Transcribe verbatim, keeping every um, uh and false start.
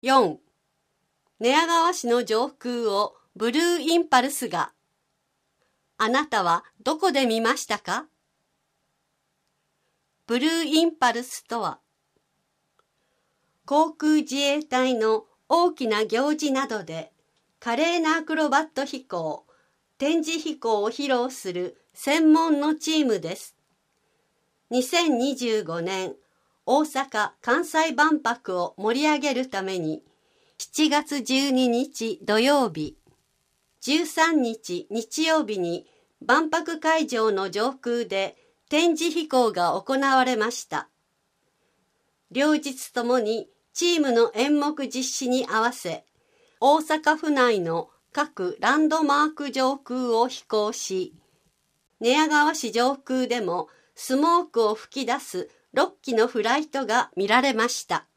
よん. 寝屋川市の上空をブルーインパルスが。あなたはどこで見ましたか？ブルーインパルスとは、航空自衛隊の大きな行事などで華麗なアクロバット飛行、展示飛行を披露する専門のチームです。にせんにじゅうごねん大阪・関西万博を盛り上げるためにしちがつじゅうににち土曜日、じゅうさんにち日曜日に万博会場の上空で展示飛行が行われました。両日ともにチームの演目実施に合わせ、大阪府内の各ランドマーク上空を飛行し、寝屋川市上空でもスモークを吹き出すろっきのフライトが見られました。